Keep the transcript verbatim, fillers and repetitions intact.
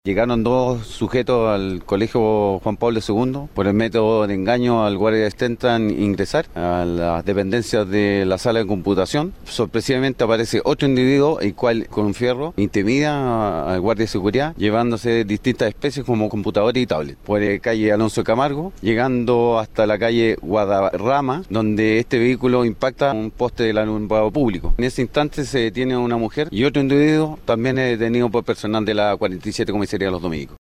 Llegaron dos sujetos al colegio Juan Pablo segundo. Por el método de engaño al guardia intentan ingresar a las dependencias de la sala de computación. Sorpresivamente aparece otro individuo, el cual con un fierro intimida al guardia de seguridad, llevándose distintas especies como computadores y tablets. Por la calle Alonso Camargo, llegando hasta la calle Guadarrama, donde este vehículo impacta un poste del alumbrado público. En ese instante se detiene una mujer y otro individuo también es detenido por personal de la cuarenta y siete Comisaría de los Dominicos.